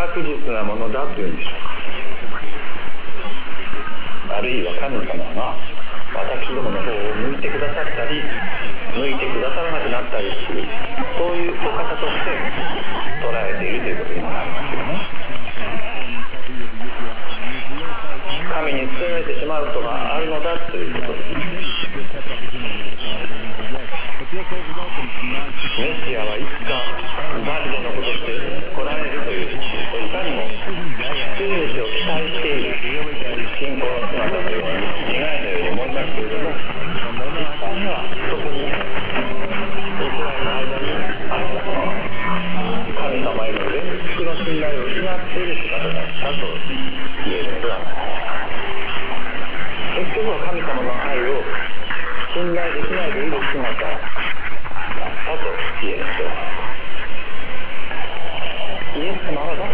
確実なものだというんでしょうか。あるいは神様が私どもの方を向いてくださったり向いてくださらなくなったりする、そういうお方として捉えているということにもなりますよね。神に捨てられてしまうことがあるのだということです。メシアはいつかダビデのことして来られるという、いかにも救い主を期待している信仰の姿のように願いのように思いますけれども、実際にはそこにイスラエルの間に神様への全幅の信頼を失っている姿だったと言えるのではないか。結局は神様の愛を信頼できないでいる姿だったと言えるのではないか。イエス様がだか